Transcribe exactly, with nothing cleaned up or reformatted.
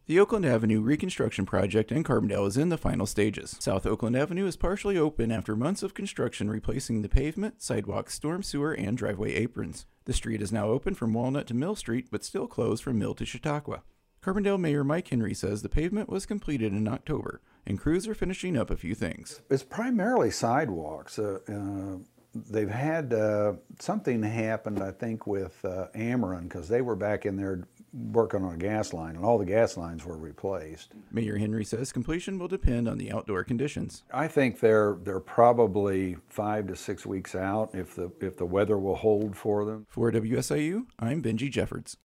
The Oakland Avenue reconstruction project in Carbondale is in the final stages. South Oakland Avenue is partially open after months of construction replacing the pavement, sidewalks, storm sewer, and driveway aprons. The street is now open from Walnut to Mill Street, but still closed from Mill to Chautauqua. Carbondale Mayor Mike Henry says the pavement was completed in October, and crews are finishing up a few things. It's primarily sidewalks. Uh, uh, they've had uh, something happened, I think, with uh, Ameren, because they were back in there working on a gas line, and all the gas lines were replaced. Mayor Henry says completion will depend on the outdoor conditions. I think they're they're probably five to six weeks out if the if the weather will hold for them. For W S I U, I'm Benji Jeffords.